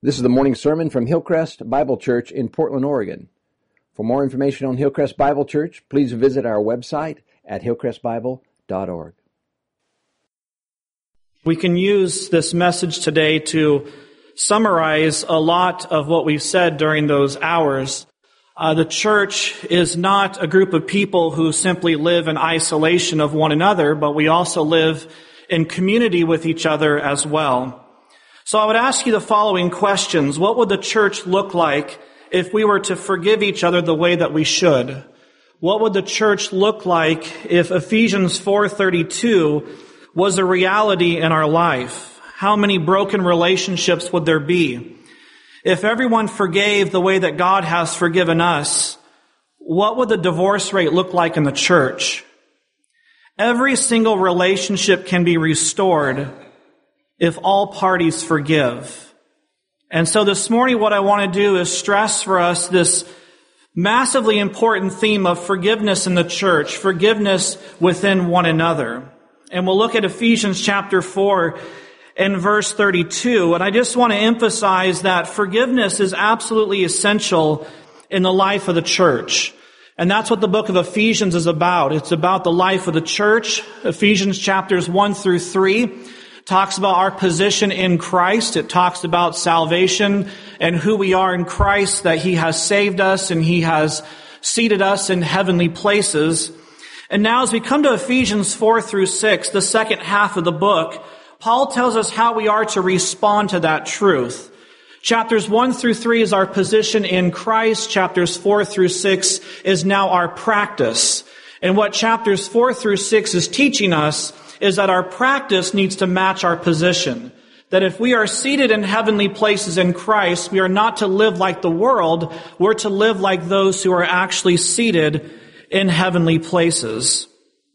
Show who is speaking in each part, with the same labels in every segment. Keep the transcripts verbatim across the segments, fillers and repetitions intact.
Speaker 1: This is the morning sermon from Hillcrest Bible Church in Portland, Oregon. For more information on Hillcrest Bible Church, please visit our website at hillcrest bible dot org.
Speaker 2: We can use this message today to summarize a lot of what we've said during those hours. Uh, the church is not a group of people who simply live in isolation of one another, but we also live in community with each other as well. So I would ask you the following questions. What would the church look like if we were to forgive each other the way that we should? What would the church look like if Ephesians four thirty-two was a reality in our life? How many broken relationships would there be? If everyone forgave the way that God has forgiven us, what would the divorce rate look like in the church? Every single relationship can be restored if all parties forgive. And so this morning what I want to do is stress for us this massively important theme of forgiveness in the church, forgiveness within one another. And we'll look at Ephesians chapter four and verse thirty-two. And I just want to emphasize that forgiveness is absolutely essential in the life of the church. And that's what the book of Ephesians is about. It's about the life of the church. Ephesians chapters one through three talks about our position in Christ. It talks about salvation and who we are in Christ, that He has saved us and He has seated us in heavenly places. And now as we come to Ephesians four through six, the second half of the book, Paul tells us how we are to respond to that truth. Chapters one through three is our position in Christ. Chapters four through six is now our practice. And what chapters four through six is teaching us is that our practice needs to match our position. That if we are seated in heavenly places in Christ, we are not to live like the world, we're to live like those who are actually seated in heavenly places.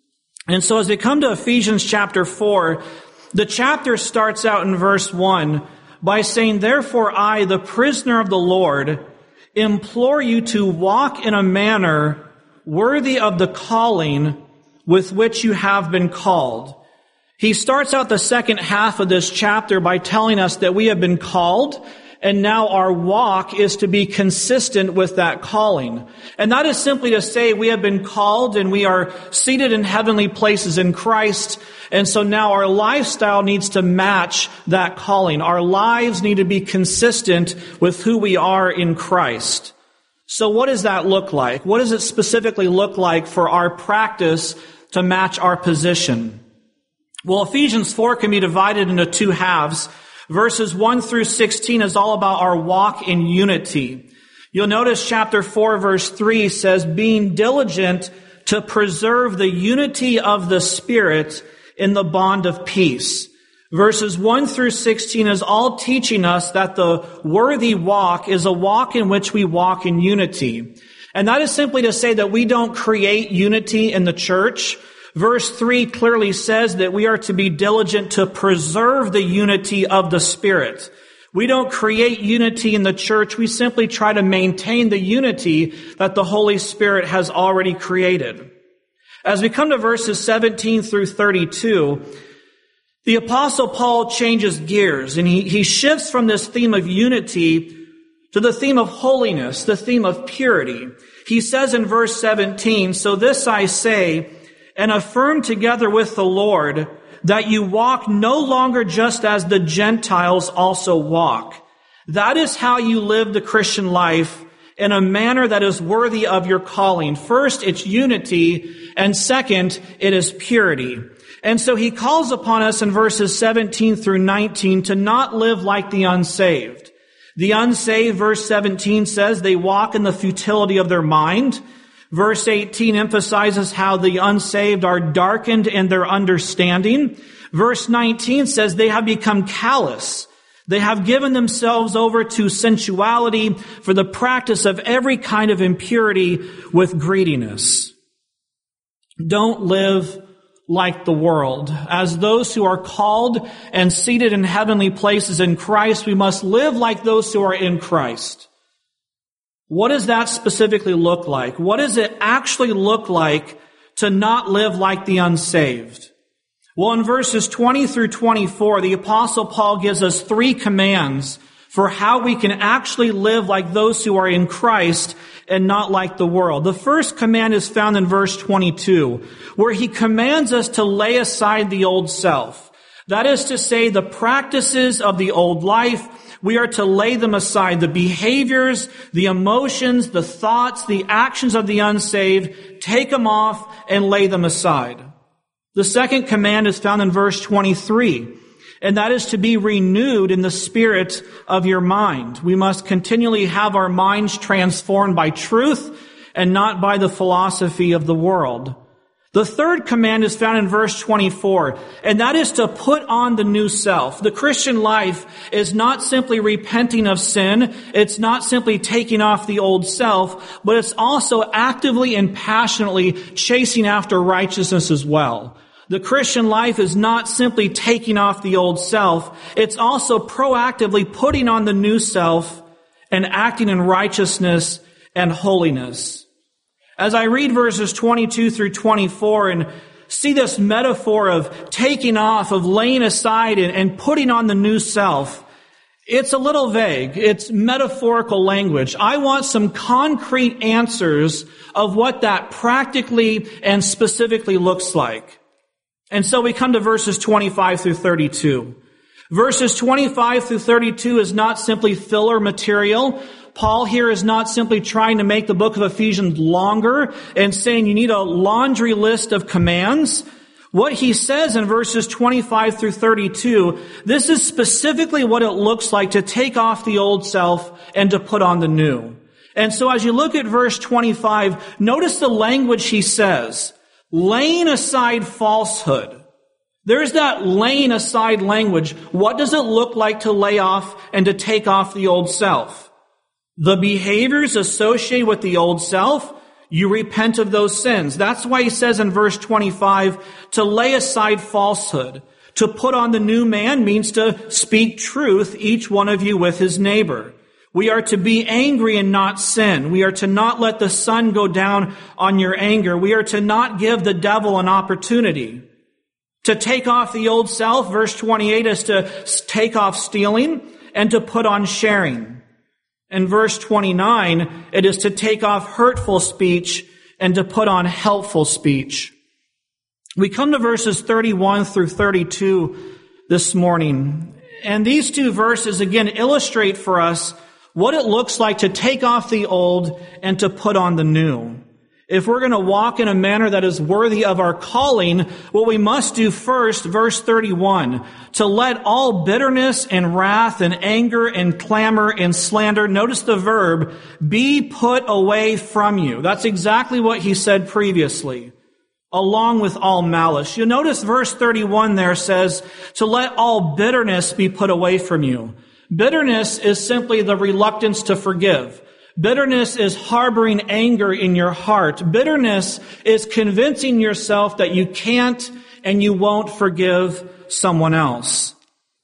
Speaker 2: And so as we come to Ephesians chapter four, the chapter starts out in verse one by saying, "Therefore I, the prisoner of the Lord, implore you to walk in a manner worthy of the calling with which you have been called." He starts out the second half of this chapter by telling us that we have been called, and now our walk is to be consistent with that calling. And that is simply to say we have been called and we are seated in heavenly places in Christ, and so now our lifestyle needs to match that calling. Our lives need to be consistent with who we are in Christ. So what does that look like? What does it specifically look like for our practice to match our position? Well, Ephesians four can be divided into two halves. Verses one through sixteen is all about our walk in unity. You'll notice chapter four verse three says, "Being diligent to preserve the unity of the Spirit in the bond of peace." Verses one through sixteen is all teaching us that the worthy walk is a walk in which we walk in unity. And that is simply to say that we don't create unity in the church. Verse three clearly says that we are to be diligent to preserve the unity of the Spirit. We don't create unity in the church. We simply try to maintain the unity that the Holy Spirit has already created. As we come to verses seventeen through thirty-two, the Apostle Paul changes gears and he, he shifts from this theme of unity to the theme of holiness, the theme of purity. He says in verse seventeen, "So this I say, and affirm together with the Lord, that you walk no longer just as the Gentiles also walk. That is how you live the Christian life, in a manner that is worthy of your calling." First, it's unity, and second, it is purity. And so he calls upon us in verses seventeen through nineteen to not live like the unsaved. The unsaved, verse seventeen says, they walk in the futility of their mind. Verse eighteen emphasizes how the unsaved are darkened in their understanding. Verse nineteen says they have become callous. They have given themselves over to sensuality for the practice of every kind of impurity with greediness. Don't live like the world. As those who are called and seated in heavenly places in Christ, we must live like those who are in Christ. What does that specifically look like? What does it actually look like to not live like the unsaved? Well, in verses twenty through twenty-four, the Apostle Paul gives us three commands for how we can actually live like those who are in Christ and not like the world. The first command is found in verse twenty-two, where he commands us to lay aside the old self. That is to say, the practices of the old life, we are to lay them aside. The behaviors, the emotions, the thoughts, the actions of the unsaved, take them off and lay them aside. The second command is found in verse twenty-three, and that is to be renewed in the spirit of your mind. We must continually have our minds transformed by truth and not by the philosophy of the world. The third command is found in verse twenty-four, and that is to put on the new self. The Christian life is not simply repenting of sin. It's not simply taking off the old self, but it's also actively and passionately chasing after righteousness as well. The Christian life is not simply taking off the old self. It's also proactively putting on the new self and acting in righteousness and holiness. As I read verses twenty-two through twenty-four and see this metaphor of taking off, of laying aside and, and putting on the new self, it's a little vague. It's metaphorical language. I want some concrete answers of what that practically and specifically looks like. And so we come to verses twenty-five through thirty-two. Verses twenty-five through thirty-two is not simply filler material. Paul here is not simply trying to make the book of Ephesians longer and saying you need a laundry list of commands. What he says in verses twenty-five through thirty-two, this is specifically what it looks like to take off the old self and to put on the new. And so as you look at verse twenty-five, notice the language he says. Laying aside falsehood. There's that laying aside language. What does it look like to lay off and to take off the old self? The behaviors associated with the old self, you repent of those sins. That's why he says in verse twenty-five, to lay aside falsehood. To put on the new man means to speak truth, each one of you with his neighbor. We are to be angry and not sin. We are to not let the sun go down on your anger. We are to not give the devil an opportunity. To take off the old self, verse twenty-eight, is to take off stealing and to put on sharing. In verse twenty-nine, it is to take off hurtful speech and to put on helpful speech. We come to verses thirty-one through thirty-two this morning. And these two verses again illustrate for us what it looks like to take off the old and to put on the new. If we're going to walk in a manner that is worthy of our calling, what we must do first, verse thirty-one, to let all bitterness and wrath and anger and clamor and slander, notice the verb, be put away from you. That's exactly what he said previously, along with all malice. You'll notice verse thirty-one there says, to let all bitterness be put away from you. Bitterness is simply the reluctance to forgive. Bitterness is harboring anger in your heart. Bitterness is convincing yourself that you can't and you won't forgive someone else.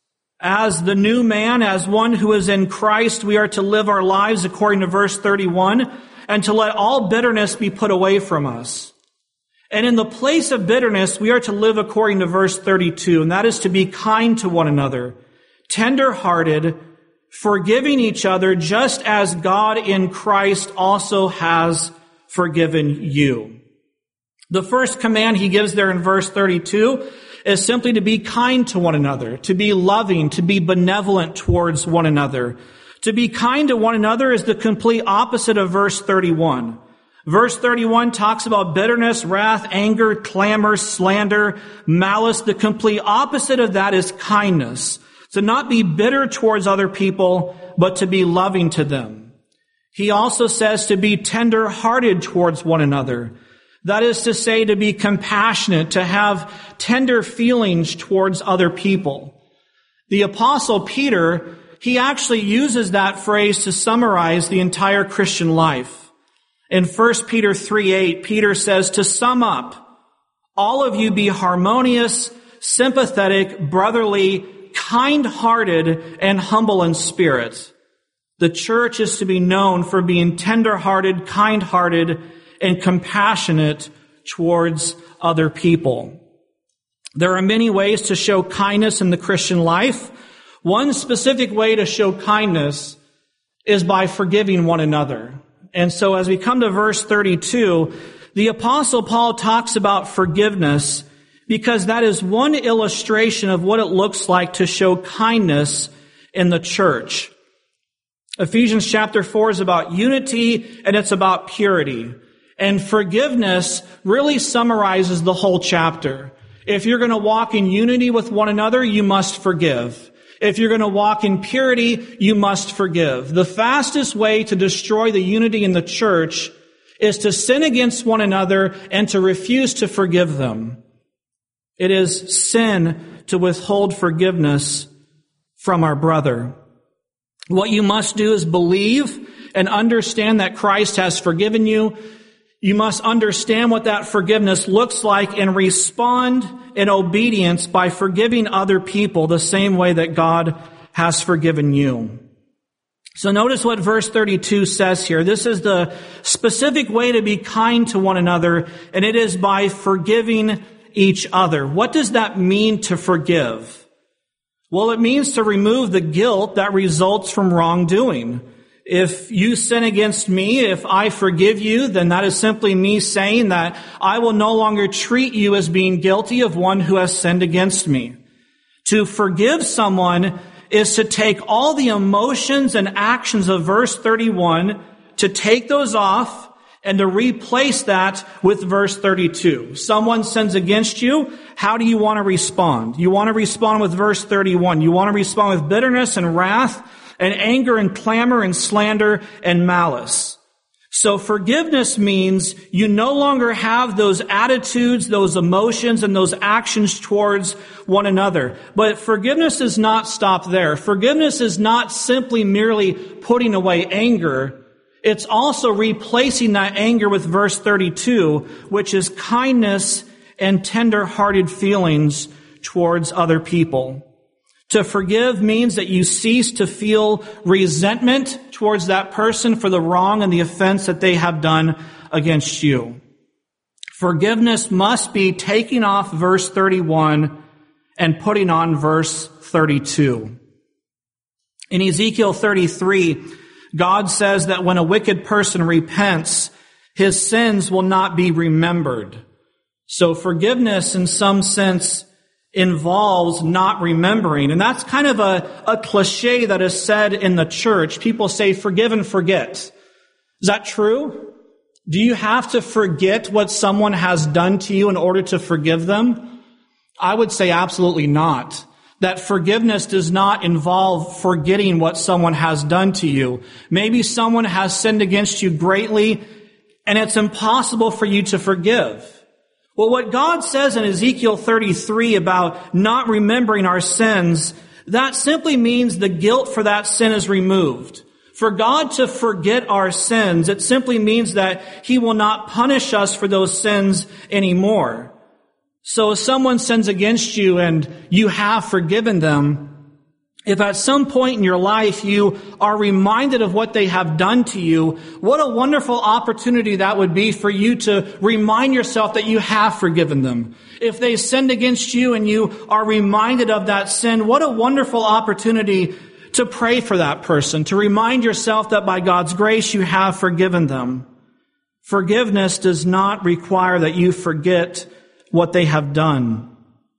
Speaker 2: As the new man, as one who is in Christ, we are to live our lives according to verse thirty-one and to let all bitterness be put away from us. And in the place of bitterness, we are to live according to verse thirty-two, and that is to be kind to one another, tender-hearted, forgiving each other just as God in Christ also has forgiven you. The first command he gives there in verse thirty-two is simply to be kind to one another, to be loving, to be benevolent towards one another. To be kind to one another is the complete opposite of verse thirty-one. Verse thirty-one talks about bitterness, wrath, anger, clamor, slander, malice. The complete opposite of that is kindness. To not be bitter towards other people, but to be loving to them. He also says to be tender-hearted towards one another. That is to say, to be compassionate, to have tender feelings towards other people. The Apostle Peter, he actually uses that phrase to summarize the entire Christian life. In First Peter three eight, Peter says, to sum up, all of you be harmonious, sympathetic, brotherly, kind-hearted, and humble in spirit. The church is to be known for being tender-hearted, kind-hearted, and compassionate towards other people. There are many ways to show kindness in the Christian life. One specific way to show kindness is by forgiving one another. And so as we come to verse thirty-two, the Apostle Paul talks about forgiveness because that is one illustration of what it looks like to show kindness in the church. Ephesians chapter four is about unity and it's about purity. And forgiveness really summarizes the whole chapter. If you're going to walk in unity with one another, you must forgive. If you're going to walk in purity, you must forgive. The fastest way to destroy the unity in the church is to sin against one another and to refuse to forgive them. It is sin to withhold forgiveness from our brother. What you must do is believe and understand that Christ has forgiven you. You must understand what that forgiveness looks like and respond in obedience by forgiving other people the same way that God has forgiven you. So notice what verse thirty-two says here. This is the specific way to be kind to one another, and it is by forgiving each other. What does that mean to forgive? Well, it means to remove the guilt that results from wrongdoing. If you sin against me, if I forgive you, then that is simply me saying that I will no longer treat you as being guilty of one who has sinned against me. To forgive someone is to take all the emotions and actions of verse thirty-one, to take those off and to replace that with verse thirty-two. Someone sins against you. How do you want to respond? You want to respond with verse thirty-one. You want to respond with bitterness and wrath and anger and clamor and slander and malice. So forgiveness means you no longer have those attitudes, those emotions, and those actions towards one another. But forgiveness does not stop there. Forgiveness is not simply merely putting away anger. It's also replacing that anger with verse thirty-two, which is kindness and tender-hearted feelings towards other people. To forgive means that you cease to feel resentment towards that person for the wrong and the offense that they have done against you. Forgiveness must be taking off verse thirty-one and putting on verse thirty-two. In Ezekiel thirty-three, God says that when a wicked person repents, his sins will not be remembered. So forgiveness, in some sense, involves not remembering. And that's kind of a, a cliche that is said in the church. People say, forgive and forget. Is that true? Do you have to forget what someone has done to you in order to forgive them? I would say absolutely not. That forgiveness does not involve forgetting what someone has done to you. Maybe someone has sinned against you greatly, and it's impossible for you to forgive. Well, what God says in Ezekiel thirty-three about not remembering our sins, that simply means the guilt for that sin is removed. For God to forget our sins, it simply means that He will not punish us for those sins anymore. So if someone sins against you and you have forgiven them, if at some point in your life you are reminded of what they have done to you, what a wonderful opportunity that would be for you to remind yourself that you have forgiven them. If they sinned against you and you are reminded of that sin, what a wonderful opportunity to pray for that person, to remind yourself that by God's grace you have forgiven them. Forgiveness does not require that you forget what they have done.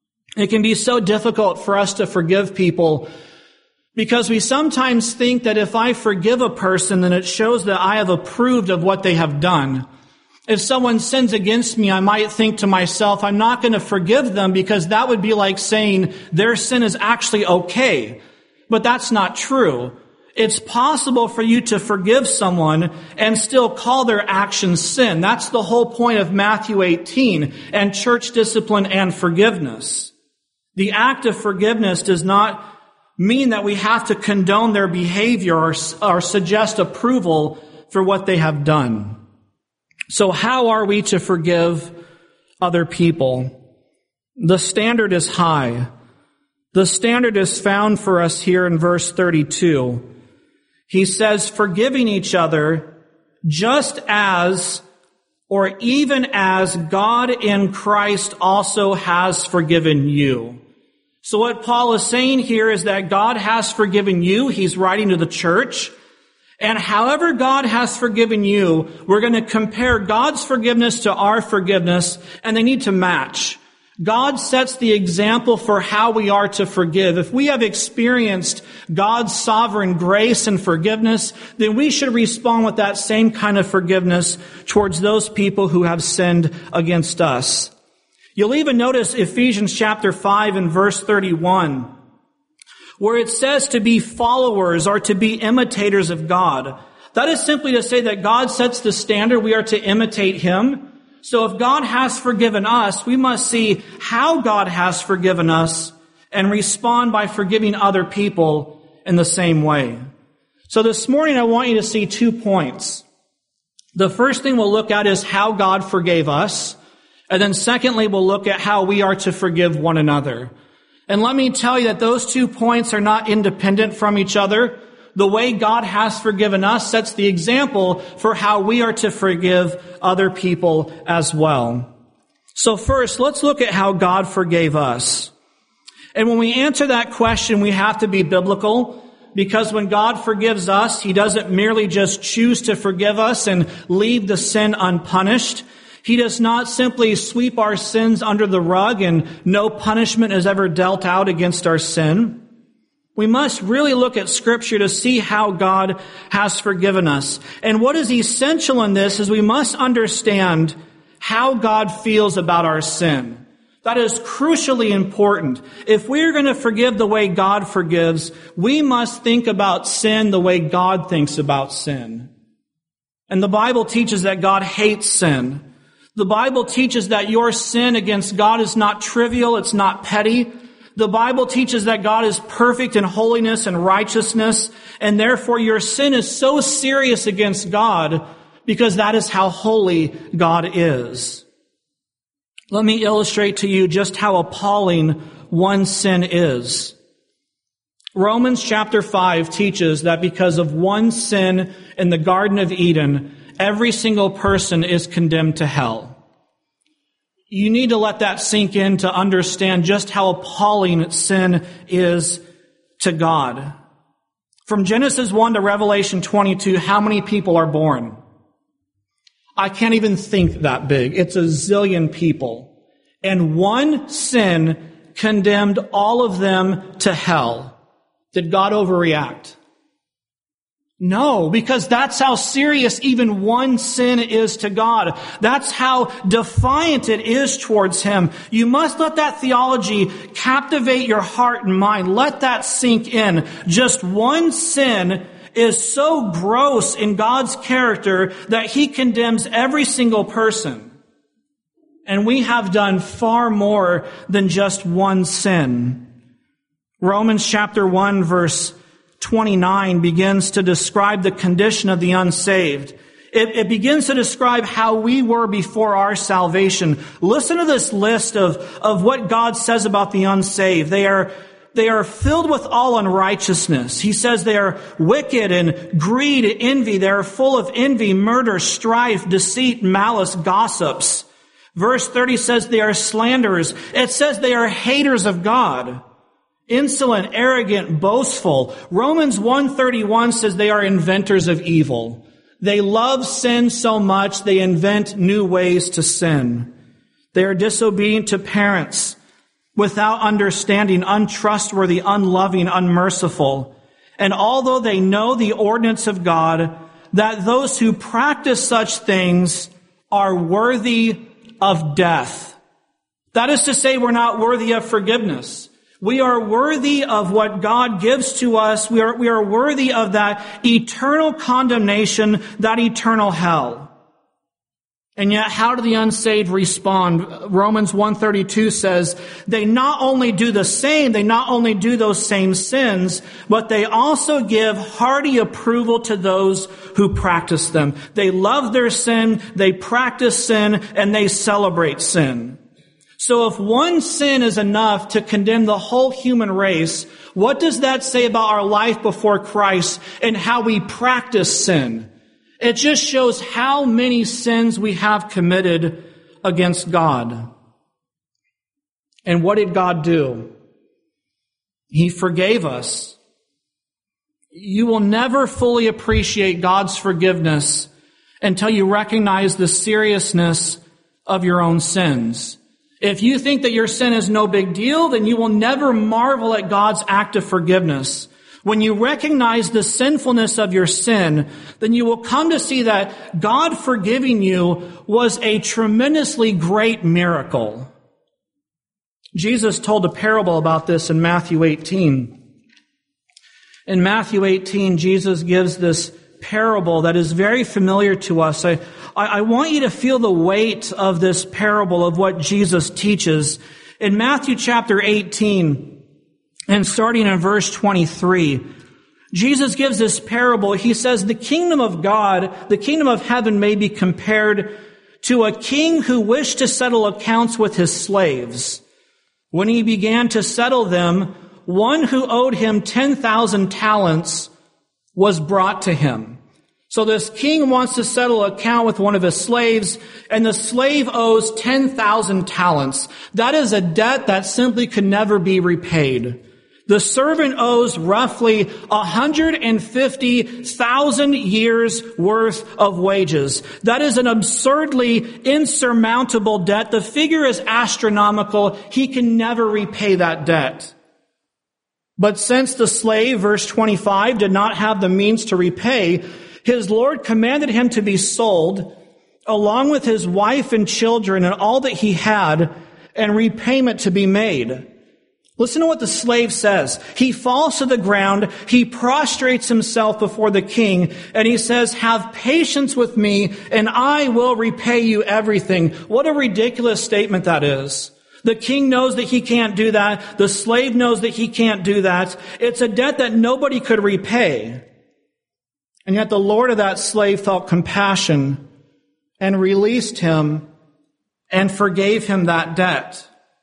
Speaker 2: It can be so difficult for us to forgive people because we sometimes think that if I forgive a person, then it shows that I have approved of what they have done. If someone sins against me, I might think to myself, I'm not going to forgive them because that would be like saying their sin is actually okay. But that's not true. It's possible for you to forgive someone and still call their actions sin. That's the whole point of Matthew eighteen and church discipline and forgiveness. The act of forgiveness does not mean that we have to condone their behavior or, or suggest approval for what they have done. So how are we to forgive other people? The standard is high. The standard is found for us here in verse thirty-two. He says, forgiving each other just as, or even as God in Christ also has forgiven you. So what Paul is saying here is that God has forgiven you. He's writing to the church. And however God has forgiven you, we're going to compare God's forgiveness to our forgiveness, and they need to match. God sets the example for how we are to forgive. If we have experienced God's sovereign grace and forgiveness, then we should respond with that same kind of forgiveness towards those people who have sinned against us. You'll even notice Ephesians chapter five and verse thirty-one, where it says to be followers or to be imitators of God. That is simply to say that God sets the standard. We are to imitate Him. So if God has forgiven us, we must see how God has forgiven us and respond by forgiving other people in the same way. So this morning I want you to see two points. The first thing we'll look at is how God forgave us. And then secondly, we'll look at how we are to forgive one another. And let me tell you that those two points are not independent from each other. The way God has forgiven us sets the example for how we are to forgive other people as well. So first, let's look at how God forgave us. And when we answer that question, we have to be biblical, because when God forgives us, He doesn't merely just choose to forgive us and leave the sin unpunished. He does not simply sweep our sins under the rug and no punishment is ever dealt out against our sin. We must really look at Scripture to see how God has forgiven us. And what is essential in this is we must understand how God feels about our sin. That is crucially important. If we're going to forgive the way God forgives, we must think about sin the way God thinks about sin. And the Bible teaches that God hates sin. The Bible teaches that your sin against God is not trivial, it's not petty. The Bible teaches that God is perfect in holiness and righteousness, and therefore your sin is so serious against God because that is how holy God is. Let me illustrate to you just how appalling one sin is. Romans chapter five teaches that because of one sin in the Garden of Eden, every single person is condemned to hell. You need to let that sink in to understand just how appalling sin is to God. From Genesis one to Revelation twenty-two, how many people are born? I can't even think that big. It's a zillion people. And one sin condemned all of them to hell. Did God overreact? No, because that's how serious even one sin is to God. That's how defiant it is towards Him. You must let that theology captivate your heart and mind. Let that sink in. Just one sin is so gross in God's character that He condemns every single person. And we have done far more than just one sin. Romans chapter one verse twenty-nine begins to describe the condition of the unsaved. It, it begins to describe how we were before our salvation. Listen to this list of, of what God says about the unsaved. They are, they are filled with all unrighteousness. He says they are wicked and greed, envy. They are full of envy, murder, strife, deceit, malice, gossips. Verse thirty says they are slanderers. It says they are haters of God. Insolent, arrogant, boastful. Romans one thirty-one says they are inventors of evil. They love sin so much they invent new ways to sin. They are disobedient to parents, without understanding, untrustworthy, unloving, unmerciful. And although they know the ordinance of God, that those who practice such things are worthy of death. That is to say, we're not worthy of forgiveness. We are worthy of what God gives to us. We are, we are worthy of that eternal condemnation, that eternal hell. And yet, how do the unsaved respond? Romans one thirty-two says, they not only do the same, they not only do those same sins, but they also give hearty approval to those who practice them. They love their sin, they practice sin, and they celebrate sin. So if one sin is enough to condemn the whole human race, what does that say about our life before Christ and how we practice sin? It just shows how many sins we have committed against God. And what did God do? He forgave us. You will never fully appreciate God's forgiveness until you recognize the seriousness of your own sins. If you think that your sin is no big deal, then you will never marvel at God's act of forgiveness. When you recognize the sinfulness of your sin, then you will come to see that God forgiving you was a tremendously great miracle. Jesus told a parable about this in Matthew eighteen. In Matthew eighteen, Jesus gives this parable that is very familiar to us. I, I want you to feel the weight of this parable of what Jesus teaches. In Matthew chapter eighteen, and starting in verse twenty-three, Jesus gives this parable. He says, the kingdom of God, the kingdom of heaven may be compared to a king who wished to settle accounts with his slaves. When he began to settle them, one who owed him ten thousand talents was brought to him. So this king wants to settle an account with one of his slaves, and the slave owes ten thousand talents. That is a debt that simply could never be repaid. The servant owes roughly one hundred fifty thousand years worth of wages. That is an absurdly insurmountable debt. The figure is astronomical. He can never repay that debt. But since the slave, verse twenty-five, did not have the means to repay, his Lord commanded him to be sold, along with his wife and children and all that he had, and repayment to be made. Listen to what the slave says. He falls to the ground, he prostrates himself before the king, and he says, have patience with me, and I will repay you everything. What a ridiculous statement that is. The king knows that he can't do that. The slave knows that he can't do that. It's a debt that nobody could repay. And yet the Lord of that slave felt compassion and released him and forgave him that debt.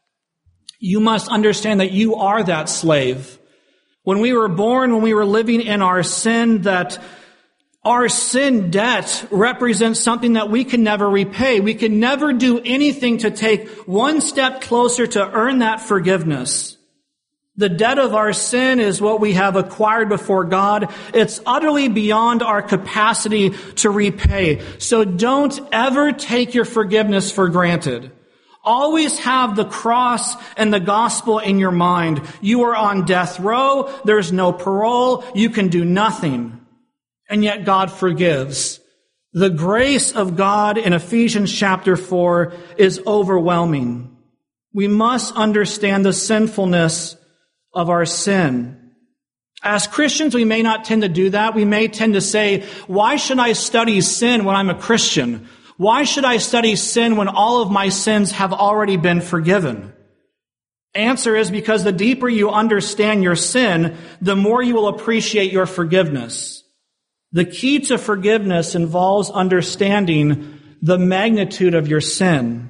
Speaker 2: You must understand that you are that slave. When we were born, when we were living in our sin, that our sin debt represents something that we can never repay. We can never do anything to take one step closer to earn that forgiveness. The debt of our sin is what we have acquired before God. It's utterly beyond our capacity to repay. So don't ever take your forgiveness for granted. Always have the cross and the gospel in your mind. You are on death row. There's no parole. You can do nothing. And yet God forgives. The grace of God in Ephesians chapter four is overwhelming. We must understand the sinfulness of our sin. As Christians, we may not tend to do that. We may tend to say, why should I study sin when I'm a Christian? Why should I study sin when all of my sins have already been forgiven? Answer is because the deeper you understand your sin, the more you will appreciate your forgiveness. The key to forgiveness involves understanding the magnitude of your sin.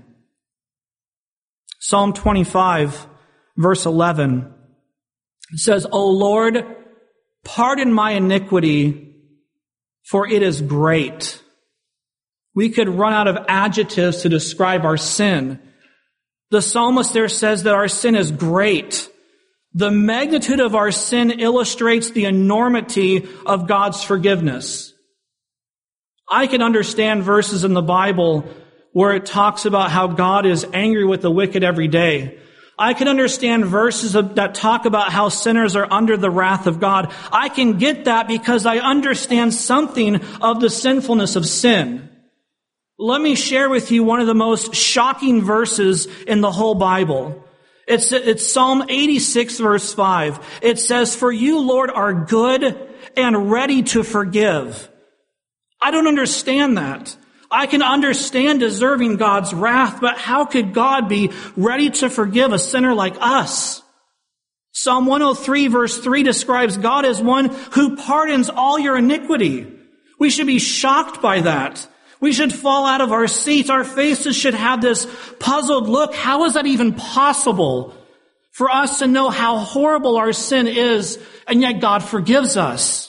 Speaker 2: Psalm twenty-five, verse eleven, says, O Lord, pardon my iniquity, for it is great. We could run out of adjectives to describe our sin. The psalmist there says that our sin is great. The magnitude of our sin illustrates the enormity of God's forgiveness. I can understand verses in the Bible where it talks about how God is angry with the wicked every day. I can understand verses that talk about how sinners are under the wrath of God. I can get that because I understand something of the sinfulness of sin. Let me share with you one of the most shocking verses in the whole Bible. It's, it's Psalm eighty-six, verse five. It says, for you, Lord, are good and ready to forgive. I don't understand that. I can understand deserving God's wrath, but how could God be ready to forgive a sinner like us? Psalm one oh three, verse three describes God as one who pardons all your iniquity. We should be shocked by that. We should fall out of our seats. Our faces should have this puzzled look. How is that even possible for us to know how horrible our sin is, and yet God forgives us?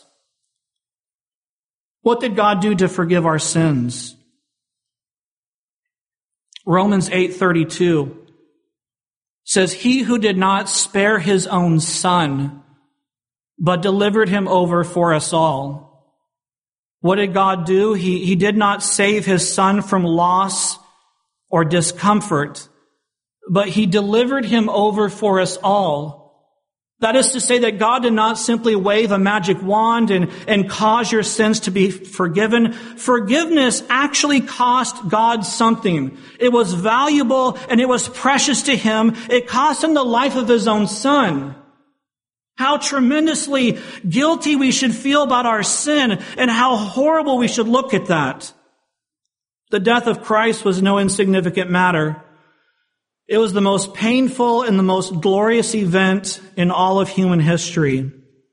Speaker 2: What did God do to forgive our sins? Romans eight thirty-two says, he who did not spare his own son, but delivered him over for us all. What did God do? He, he did not save his son from loss or discomfort, but he delivered him over for us all. That is to say that God did not simply wave a magic wand and, and cause your sins to be forgiven. Forgiveness actually cost God something. It was valuable and it was precious to him. It cost him the life of his own son. How tremendously guilty we should feel about our sin and how horrible we should look at that. The death of Christ was no insignificant matter. It was the most painful and the most glorious event in all of human history.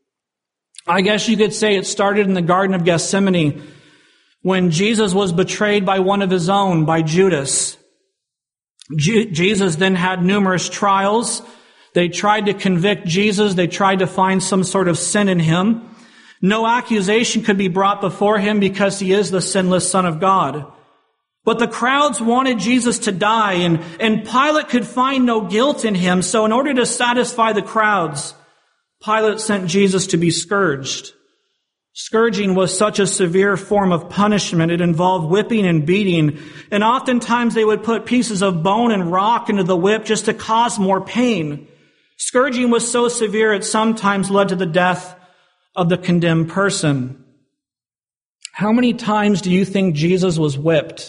Speaker 2: I guess you could say it started in the Garden of Gethsemane when Jesus was betrayed by one of his own, by Judas. Ju- Jesus then had numerous trials. They tried to convict Jesus. They tried to find some sort of sin in him. No accusation could be brought before him because he is the sinless Son of God. But the crowds wanted Jesus to die, and, and Pilate could find no guilt in him. So in order to satisfy the crowds, Pilate sent Jesus to be scourged. Scourging was such a severe form of punishment. It involved whipping and beating. And oftentimes they would put pieces of bone and rock into the whip just to cause more pain. Scourging was so severe it sometimes led to the death of the condemned person. How many times do you think Jesus was whipped?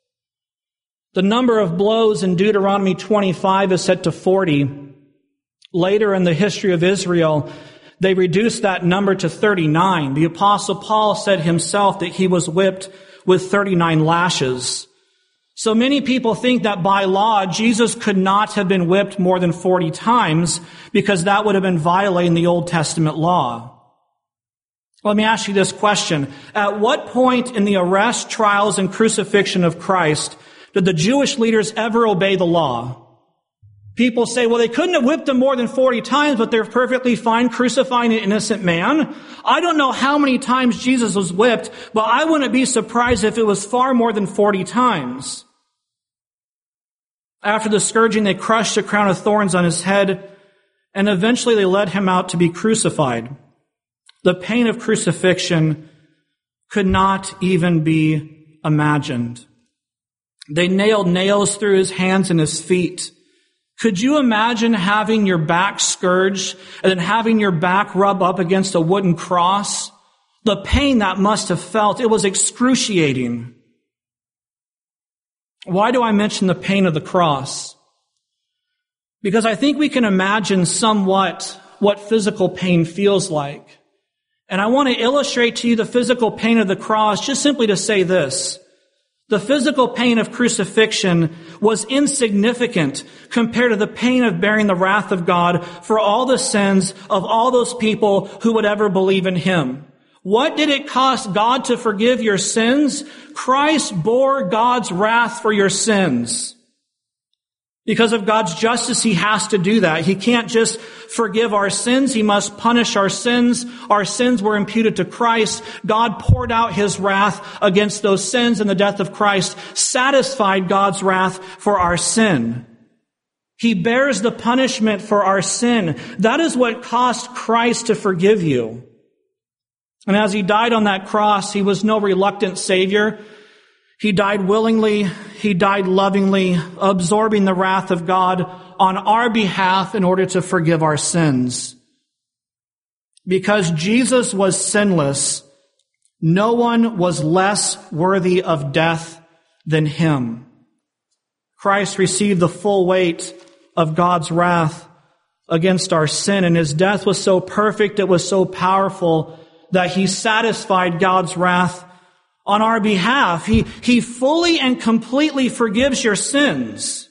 Speaker 2: The number of blows in Deuteronomy twenty-five is set to forty. Later in the history of Israel, they reduced that number to thirty-nine. The Apostle Paul said himself that he was whipped with thirty-nine lashes. So many people think that by law, Jesus could not have been whipped more than forty times because that would have been violating the Old Testament law. Let me ask you this question. At what point in the arrest, trials, and crucifixion of Christ did the Jewish leaders ever obey the law? People say, well, they couldn't have whipped him more than forty times, but they're perfectly fine crucifying an innocent man. I don't know how many times Jesus was whipped, but I wouldn't be surprised if it was far more than forty times. After the scourging, they crushed a crown of thorns on his head, and eventually they led him out to be crucified. The pain of crucifixion could not even be imagined. They nailed nails through his hands and his feet. Could you imagine having your back scourged and then having your back rub up against a wooden cross? The pain that must have felt, it was excruciating. Why do I mention the pain of the cross? Because I think we can imagine somewhat what physical pain feels like. And I want to illustrate to you the physical pain of the cross just simply to say this. The physical pain of crucifixion was insignificant compared to the pain of bearing the wrath of God for all the sins of all those people who would ever believe in him. What did it cost God to forgive your sins? Christ bore God's wrath for your sins. Because of God's justice, he has to do that. He can't just forgive our sins. He must punish our sins. Our sins were imputed to Christ. God poured out his wrath against those sins, and the death of Christ satisfied God's wrath for our sin. He bears the punishment for our sin. That is what cost Christ to forgive you. And as he died on that cross, he was no reluctant Savior. He died willingly, he died lovingly, absorbing the wrath of God on our behalf in order to forgive our sins. Because Jesus was sinless, no one was less worthy of death than him. Christ received the full weight of God's wrath against our sin, and his death was so perfect, it was so powerful that he satisfied God's wrath on our behalf. He, he fully and completely forgives your sins.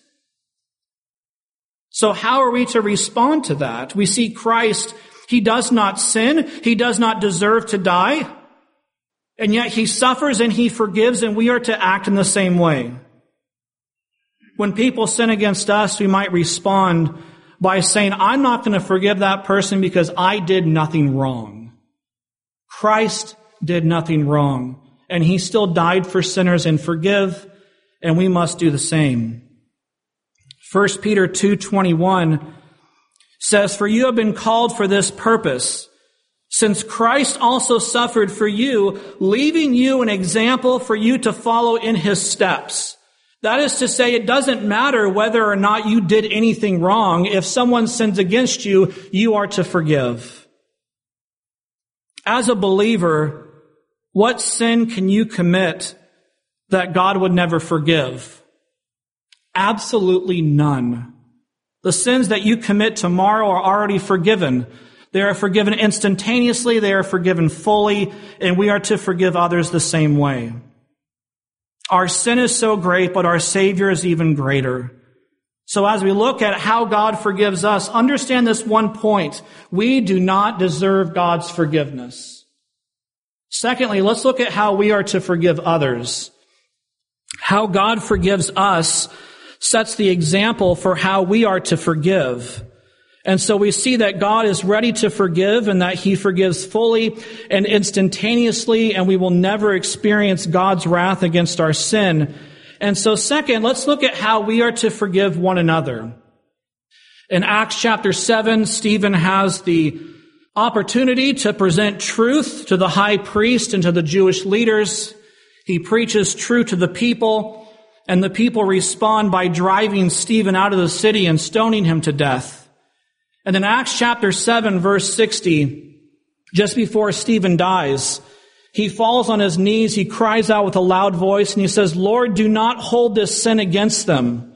Speaker 2: So how are we to respond to that? We see Christ, he does not sin. He does not deserve to die. And yet he suffers and he forgives, and we are to act in the same way. When people sin against us, we might respond by saying, I'm not going to forgive that person because I did nothing wrong. Christ did nothing wrong. And he still died for sinners and forgive, and we must do the same. First Peter two twenty-one says, "For you have been called for this purpose, since Christ also suffered for you, leaving you an example for you to follow in his steps." That is to say, it doesn't matter whether or not you did anything wrong. If someone sins against you, you are to forgive. As a believer, what sin can you commit that God would never forgive? Absolutely none. The sins that you commit tomorrow are already forgiven. They are forgiven instantaneously, they are forgiven fully, and we are to forgive others the same way. Our sin is so great, but our Savior is even greater. So as we look at how God forgives us, understand this one point. We do not deserve God's forgiveness. Secondly, let's look at how we are to forgive others. How God forgives us sets the example for how we are to forgive. And so we see that God is ready to forgive and that he forgives fully and instantaneously, and we will never experience God's wrath against our sin. And so second, let's look at how we are to forgive one another. In Acts chapter seven, Stephen has the opportunity to present truth to the high priest and to the Jewish leaders. He preaches truth to the people, and the people respond by driving Stephen out of the city and stoning him to death. And in Acts chapter seven, verse sixty, just before Stephen dies, he falls on his knees, he cries out with a loud voice, and he says, "Lord, do not hold this sin against them."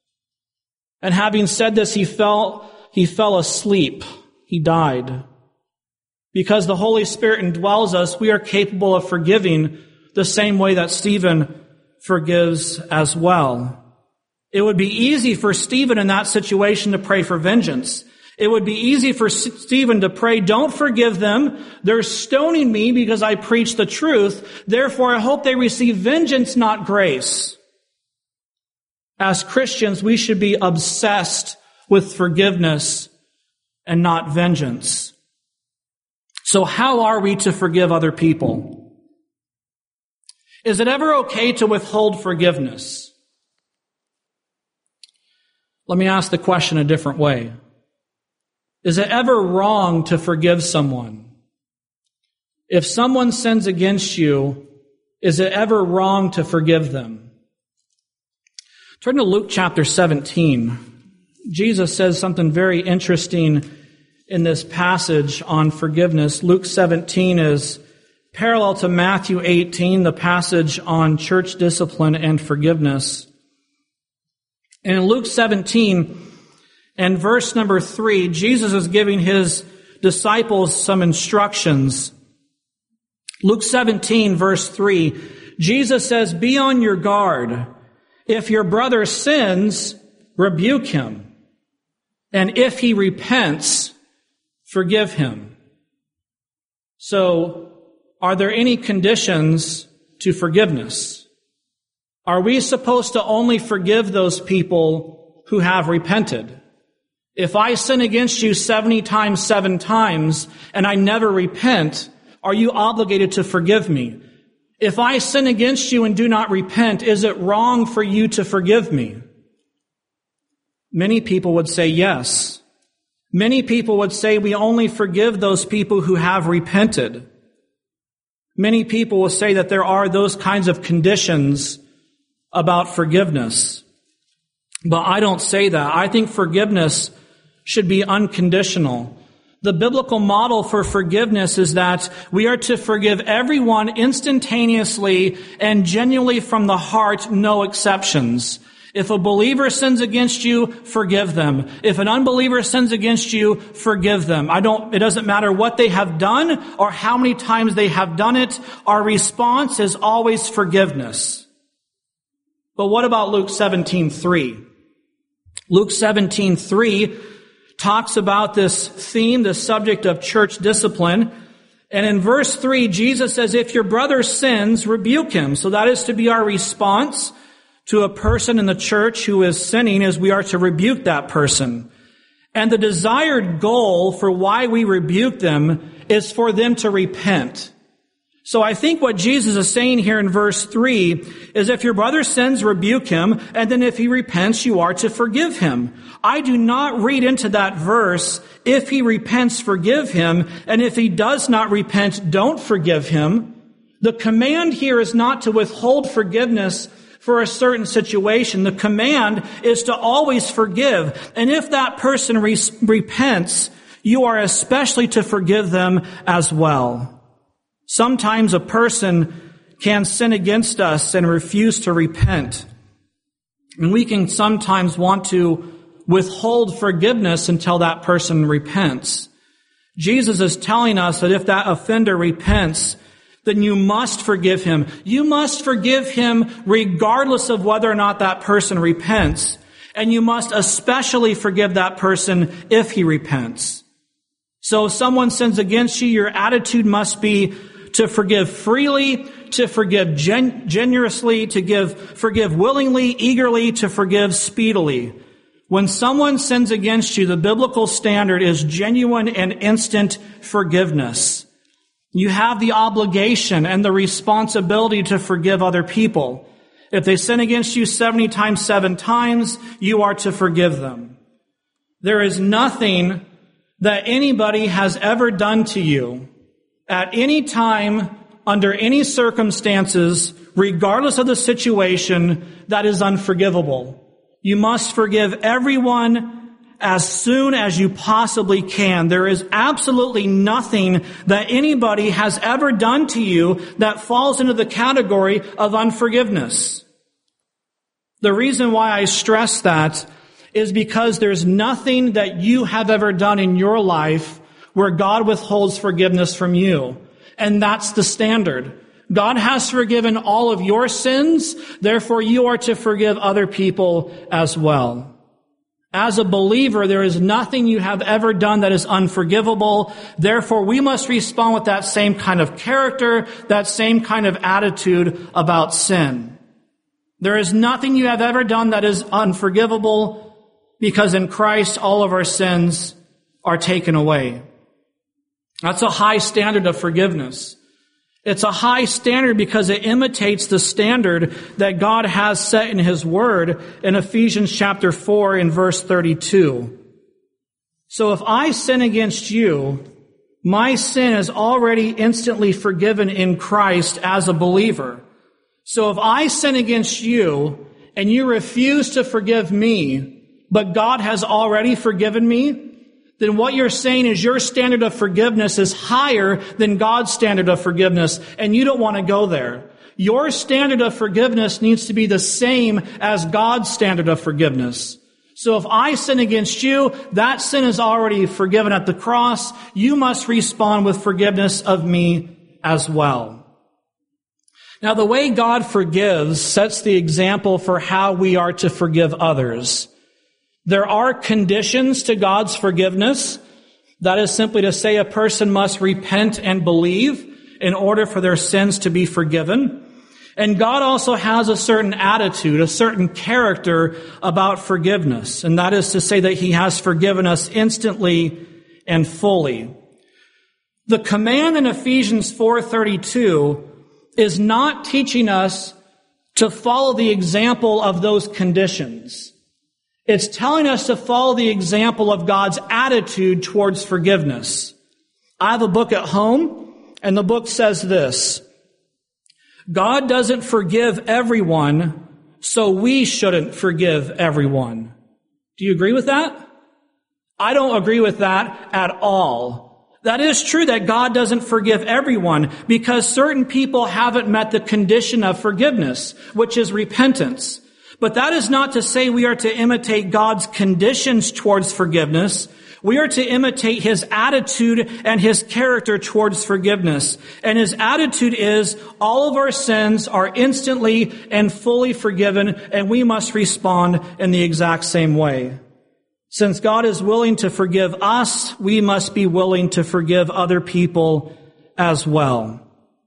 Speaker 2: And having said this, he fell, he fell asleep. He died. Because the Holy Spirit indwells us, we are capable of forgiving the same way that Stephen forgives as well. It would be easy for Stephen in that situation to pray for vengeance. It would be easy for Stephen to pray, "Don't forgive them. They're stoning me because I preach the truth. Therefore, I hope they receive vengeance, not grace." As Christians, we should be obsessed with forgiveness and not vengeance. So how are we to forgive other people? Is it ever okay to withhold forgiveness? Let me ask the question a different way. Is it ever wrong to forgive someone? If someone sins against you, is it ever wrong to forgive them? Turn to Luke chapter seventeen. Jesus says something very interesting in this passage on forgiveness. Luke seventeen is parallel to Matthew eighteen, the passage on church discipline and forgiveness. And in Luke seventeen, and verse number three, Jesus is giving his disciples some instructions. Luke seventeen, verse three, Jesus says, "Be on your guard. If your brother sins, rebuke him. And if he repents, forgive him." So, are there any conditions to forgiveness? Are we supposed to only forgive those people who have repented? If I sin against you seventy times, seven times, and I never repent, are you obligated to forgive me? If I sin against you and do not repent, is it wrong for you to forgive me? Many people would say yes. Many people would say we only forgive those people who have repented. Many people will say that there are those kinds of conditions about forgiveness. But I don't say that. I think forgiveness should be unconditional. The biblical model for forgiveness is that we are to forgive everyone instantaneously and genuinely from the heart, no exceptions. If a believer sins against you, forgive them. If an unbeliever sins against you, forgive them. I don't, it doesn't matter what they have done or how many times they have done it. Our response is always forgiveness. But what about Luke seventeen three? Luke seventeen three talks about this theme, the subject of church discipline. And in verse three, Jesus says, "If your brother sins, rebuke him." So that is to be our response to a person in the church who is sinning, is we are to rebuke that person. And the desired goal for why we rebuke them is for them to repent. So I think what Jesus is saying here in verse three is if your brother sins, rebuke him, and then if he repents, you are to forgive him. I do not read into that verse, if he repents, forgive him, and if he does not repent, don't forgive him. The command here is not to withhold forgiveness for a certain situation. The command is to always forgive. And if that person re- repents, you are especially to forgive them as well. Sometimes a person can sin against us and refuse to repent. And we can sometimes want to withhold forgiveness until that person repents. Jesus is telling us that if that offender repents, then you must forgive him. You must forgive him regardless of whether or not that person repents. And you must especially forgive that person if he repents. So if someone sins against you, your attitude must be to forgive freely, to forgive gen- generously, to give, forgive willingly, eagerly, to forgive speedily. When someone sins against you, the biblical standard is genuine and instant forgiveness. You have the obligation and the responsibility to forgive other people. If they sin against you seventy times, seven times, you are to forgive them. There is nothing that anybody has ever done to you at any time, under any circumstances, regardless of the situation, that is unforgivable. You must forgive everyone as soon as you possibly can. There is absolutely nothing that anybody has ever done to you that falls into the category of unforgiveness. The reason why I stress that is because there's nothing that you have ever done in your life where God withholds forgiveness from you. And that's the standard. God has forgiven all of your sins, therefore you are to forgive other people as well. As a believer, there is nothing you have ever done that is unforgivable. Therefore, we must respond with that same kind of character, that same kind of attitude about sin. There is nothing you have ever done that is unforgivable, because in Christ all of our sins are taken away. That's a high standard of forgiveness. It's a high standard because it imitates the standard that God has set in His Word in Ephesians chapter four in verse thirty-two. So if I sin against you, my sin is already instantly forgiven in Christ as a believer. So if I sin against you and you refuse to forgive me, but God has already forgiven me, then what you're saying is your standard of forgiveness is higher than God's standard of forgiveness, and you don't want to go there. Your standard of forgiveness needs to be the same as God's standard of forgiveness. So if I sin against you, that sin is already forgiven at the cross. You must respond with forgiveness of me as well. Now, the way God forgives sets the example for how we are to forgive others. There are conditions to God's forgiveness. That is simply to say a person must repent and believe in order for their sins to be forgiven. And God also has a certain attitude, a certain character about forgiveness. And that is to say that He has forgiven us instantly and fully. The command in Ephesians four thirty-two is not teaching us to follow the example of those conditions. It's telling us to follow the example of God's attitude towards forgiveness. I have a book at home, and the book says this: God doesn't forgive everyone, so we shouldn't forgive everyone. Do you agree with that? I don't agree with that at all. That is true that God doesn't forgive everyone because certain people haven't met the condition of forgiveness, which is repentance. But that is not to say we are to imitate God's conditions towards forgiveness. We are to imitate His attitude and His character towards forgiveness. And His attitude is all of our sins are instantly and fully forgiven, and we must respond in the exact same way. Since God is willing to forgive us, we must be willing to forgive other people as well.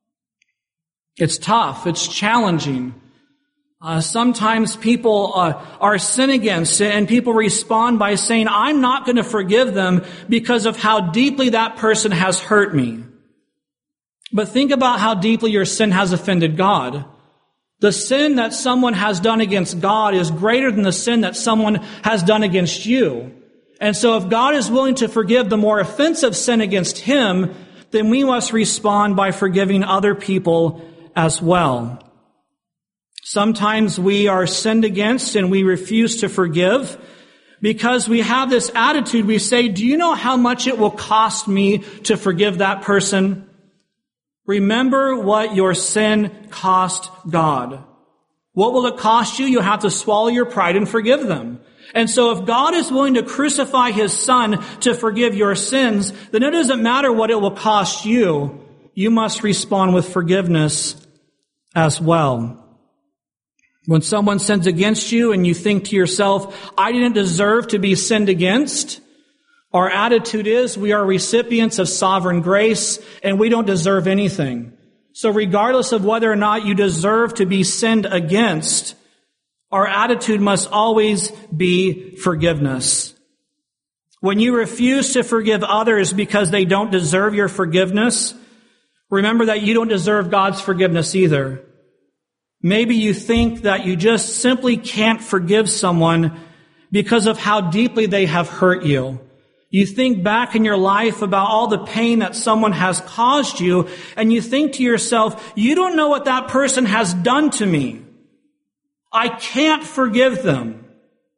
Speaker 2: It's tough. It's challenging. Uh, sometimes people uh, are sin against it, and people respond by saying, I'm not going to forgive them because of how deeply that person has hurt me. But think about how deeply your sin has offended God. The sin that someone has done against God is greater than the sin that someone has done against you. And so if God is willing to forgive the more offensive sin against him, then we must respond by forgiving other people as well. Sometimes we are sinned against and we refuse to forgive because we have this attitude. We say, do you know how much it will cost me to forgive that person? Remember what your sin cost God. What will it cost you? You'll have to swallow your pride and forgive them. And so if God is willing to crucify his son to forgive your sins, then it doesn't matter what it will cost you. You must respond with forgiveness as well. When someone sins against you and you think to yourself, I didn't deserve to be sinned against, our attitude is we are recipients of sovereign grace and we don't deserve anything. So regardless of whether or not you deserve to be sinned against, our attitude must always be forgiveness. When you refuse to forgive others because they don't deserve your forgiveness, remember that you don't deserve God's forgiveness either. Maybe you think that you just simply can't forgive someone because of how deeply they have hurt you. You think back in your life about all the pain that someone has caused you, and you think to yourself, you don't know what that person has done to me. I can't forgive them.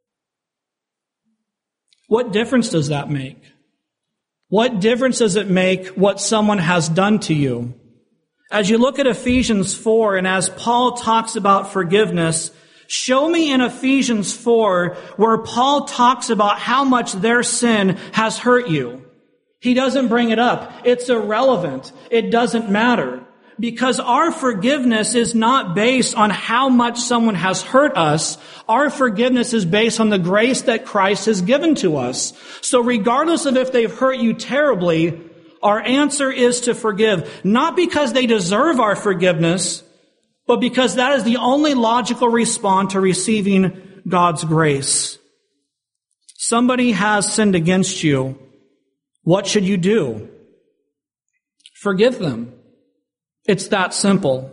Speaker 2: What difference does that make? What difference does it make what someone has done to you? As you look at Ephesians four, and as Paul talks about forgiveness, show me in Ephesians four where Paul talks about how much their sin has hurt you. He doesn't bring it up. It's irrelevant. It doesn't matter. Because our forgiveness is not based on how much someone has hurt us. Our forgiveness is based on the grace that Christ has given to us. So regardless of if they've hurt you terribly, our answer is to forgive. Not because they deserve our forgiveness, but because that is the only logical response to receiving God's grace. Somebody has sinned against you. What should you do? Forgive them. It's that simple.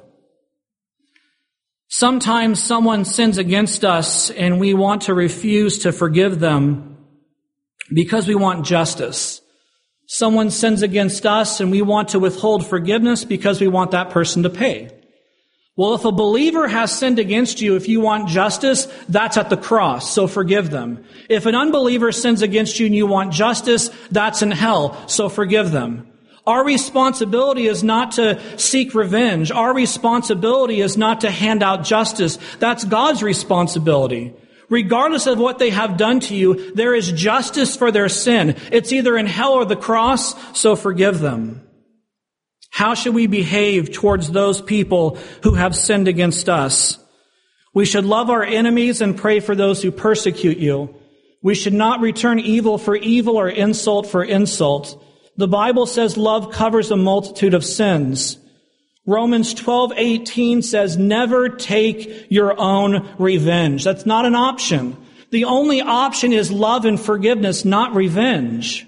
Speaker 2: Sometimes someone sins against us and we want to refuse to forgive them because we want justice. Someone sins against us and we want to withhold forgiveness because we want that person to pay. Well, if a believer has sinned against you, if you want justice, that's at the cross, so forgive them. If an unbeliever sins against you and you want justice, that's in hell, so forgive them. Our responsibility is not to seek revenge. Our responsibility is not to hand out justice. That's God's responsibility. Regardless of what they have done to you, there is justice for their sin. It's either in hell or the cross, so forgive them. How should we behave towards those people who have sinned against us? We should love our enemies and pray for those who persecute you. We should not return evil for evil or insult for insult. The Bible says love covers a multitude of sins. Romans twelve eighteen says, never take your own revenge. That's not an option. The only option is love and forgiveness, not revenge.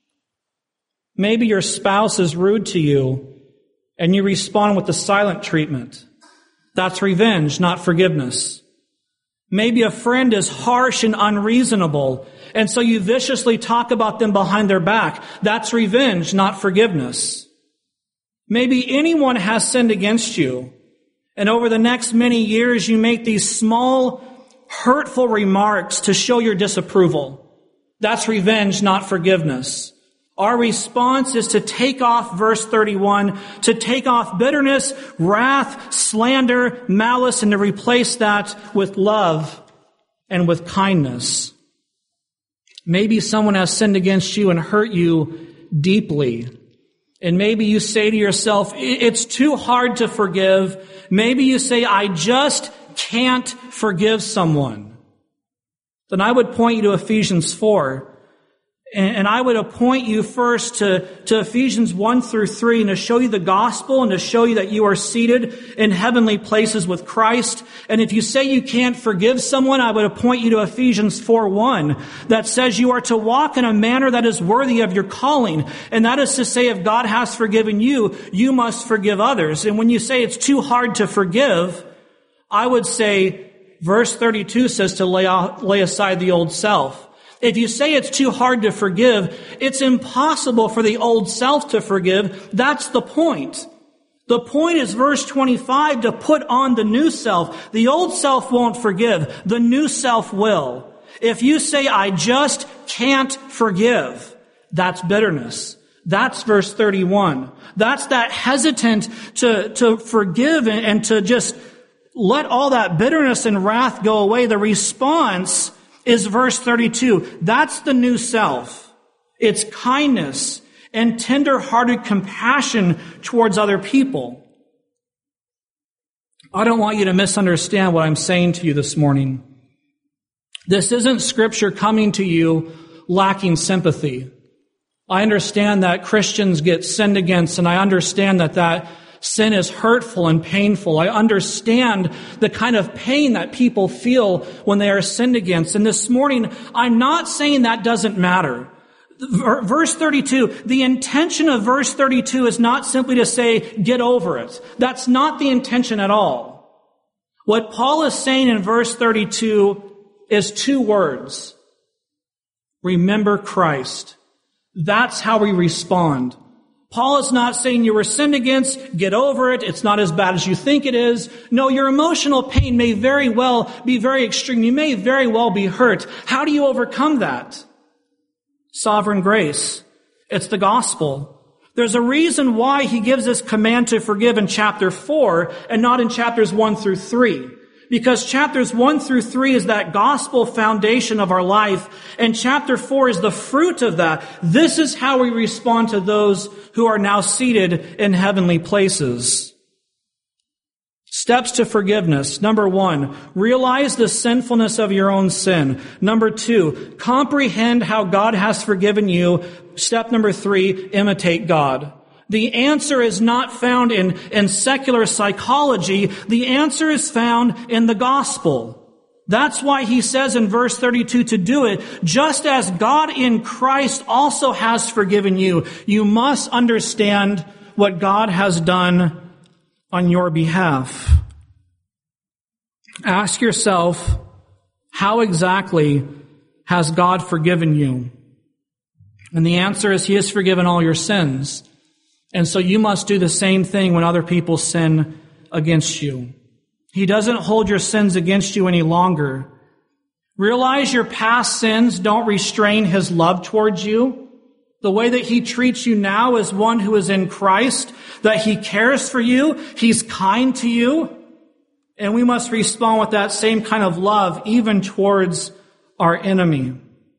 Speaker 2: Maybe your spouse is rude to you and you respond with the silent treatment. That's revenge, not forgiveness. Maybe a friend is harsh and unreasonable, and so you viciously talk about them behind their back. That's revenge, not forgiveness. Maybe anyone has sinned against you, and over the next many years you make these small, hurtful remarks to show your disapproval. That's revenge, not forgiveness. Our response is to take off verse thirty-one, to take off bitterness, wrath, slander, malice, and to replace that with love and with kindness. Maybe someone has sinned against you and hurt you deeply. And maybe you say to yourself, it's too hard to forgive. Maybe you say, I just can't forgive someone. Then I would point you to Ephesians four. And I would appoint you first to, to Ephesians one through three and to show you the gospel and to show you that you are seated in heavenly places with Christ. And if you say you can't forgive someone, I would appoint you to Ephesians four one that says you are to walk in a manner that is worthy of your calling. And that is to say, if God has forgiven you, you must forgive others. And when you say it's too hard to forgive, I would say verse thirty-two says to lay, out, lay aside the old self. If you say it's too hard to forgive, it's impossible for the old self to forgive. That's the point. The point is verse twenty-five, to put on the new self. The old self won't forgive. The new self will. If you say, I just can't forgive, that's bitterness. That's verse thirty-one. That's that hesitant to, to forgive and, and to just let all that bitterness and wrath go away. The response is verse thirty-two. That's the new self. It's kindness and tender-hearted compassion towards other people. I don't want you to misunderstand what I'm saying to you this morning. This isn't Scripture coming to you lacking sympathy. I understand that Christians get sinned against, and I understand that that sin is hurtful and painful. I understand the kind of pain that people feel when they are sinned against. And this morning, I'm not saying that doesn't matter. Verse thirty-two, the intention of verse thirty-two is not simply to say, get over it. That's not the intention at all. What Paul is saying in verse thirty-two is two words. Remember Christ. That's how we respond. Paul is not saying you were sinned against, get over it, it's not as bad as you think it is. No, your emotional pain may very well be very extreme. You may very well be hurt. How do you overcome that? Sovereign grace. It's the gospel. There's a reason why he gives this command to forgive in chapter four and not in chapters one through three. Because chapters one through three is that gospel foundation of our life, and chapter four is the fruit of that. This is how we respond to those who are now seated in heavenly places. Steps to forgiveness. Number one, realize the sinfulness of your own sin. Number two, comprehend how God has forgiven you. Step number three, imitate God. The answer is not found in, in secular psychology. The answer is found in the gospel. That's why he says in verse thirty-two to do it. Just as God in Christ also has forgiven you, you must understand what God has done on your behalf. Ask yourself, how exactly has God forgiven you? And the answer is he has forgiven all your sins. And so you must do the same thing when other people sin against you. He doesn't hold your sins against you any longer. Realize your past sins don't restrain his love towards you. The way that he treats you now is one who is in Christ, that he cares for you, he's kind to you, and we must respond with that same kind of love even towards our enemy.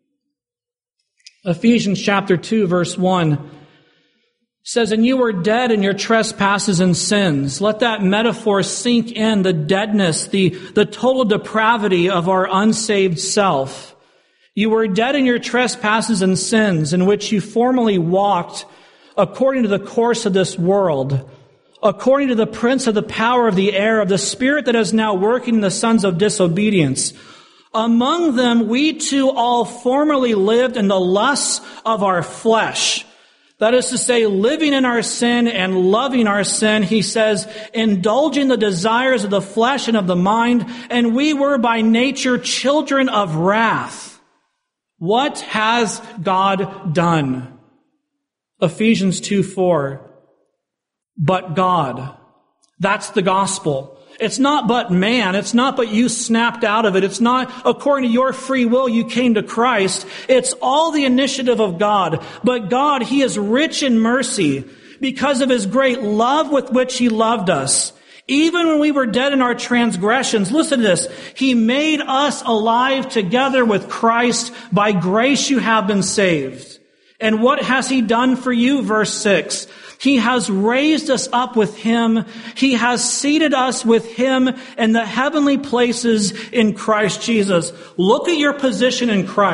Speaker 2: Ephesians chapter two, verse one says, and you were dead in your trespasses and sins. Let that metaphor sink in, the deadness, the, the total depravity of our unsaved self. You were dead in your trespasses and sins, in which you formerly walked according to the course of this world, according to the prince of the power of the air, of the spirit that is now working in the sons of disobedience. Among them we too all formerly lived in the lusts of our flesh. That is to say, living in our sin and loving our sin, he says, indulging the desires of the flesh and of the mind, and we were by nature children of wrath. What has God done? Ephesians two four. But God. That's the gospel. It's not but man. It's not but you snapped out of it. It's not according to your free will you came to Christ. It's all the initiative of God. But God, he is rich in mercy because of his great love with which he loved us. Even when we were dead in our transgressions, listen to this. He made us alive together with Christ. By grace you have been saved. And what has he done for you? Verse six. He has raised us up with him. He has seated us with him in the heavenly places in Christ Jesus. Look at your position in Christ.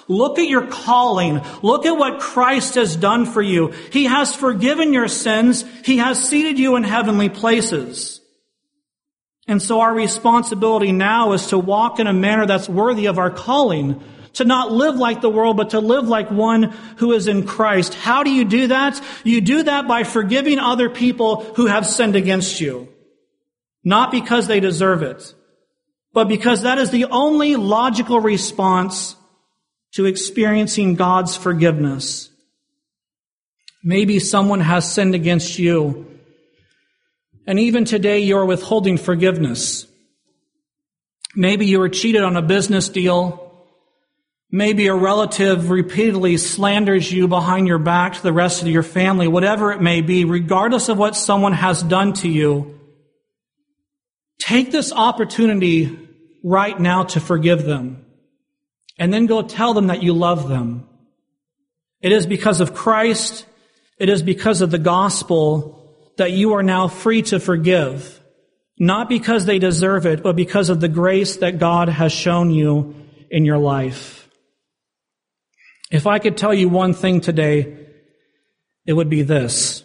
Speaker 2: Look at your calling. Look at what Christ has done for you. He has forgiven your sins. He has seated you in heavenly places. And so our responsibility now is to walk in a manner that's worthy of our calling, to not live like the world, but to live like one who is in Christ. How do you do that? You do that by forgiving other people who have sinned against you. Not because they deserve it, but because that is the only logical response to experiencing God's forgiveness. Maybe someone has sinned against you, and even today you're withholding forgiveness. Maybe you were cheated on a business deal. Maybe a relative repeatedly slanders you behind your back to the rest of your family. Whatever it may be, regardless of what someone has done to you, take this opportunity right now to forgive them, and then go tell them that you love them. It is because of Christ, it is because of the gospel that you are now free to forgive, not because they deserve it, but because of the grace that God has shown you in your life. If I could tell you one thing today, it would be this.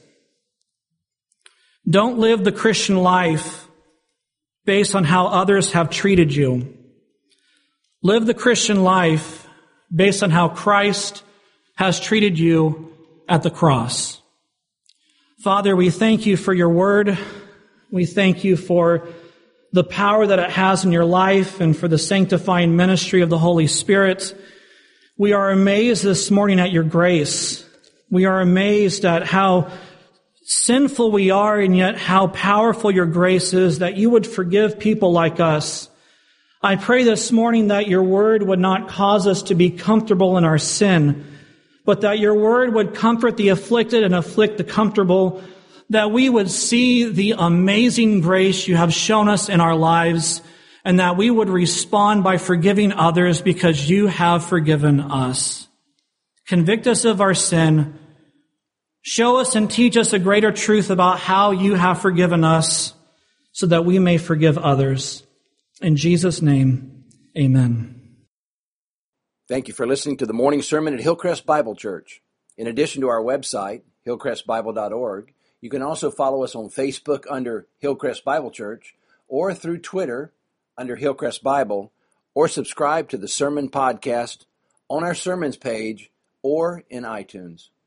Speaker 2: Don't live the Christian life based on how others have treated you. Live the Christian life based on how Christ has treated you at the cross. Father, we thank you for your word. We thank you for the power that it has in your life and for the sanctifying ministry of the Holy Spirit. We are amazed this morning at your grace. We are amazed at how sinful we are, and yet how powerful your grace is, that you would forgive people like us. I pray this morning that your word would not cause us to be comfortable in our sin, but that your word would comfort the afflicted and afflict the comfortable, that we would see the amazing grace you have shown us in our lives, and that we would respond by forgiving others because you have forgiven us. Convict us of our sin. Show us and teach us a greater truth about how you have forgiven us so that we may forgive others. In Jesus' name, amen.
Speaker 1: Thank you for listening to the morning sermon at Hillcrest Bible Church. In addition to our website, hillcrest bible dot org, you can also follow us on Facebook under Hillcrest Bible Church, or through Twitter under Hillcrest Bible, or subscribe to the sermon podcast on our sermons page or in iTunes.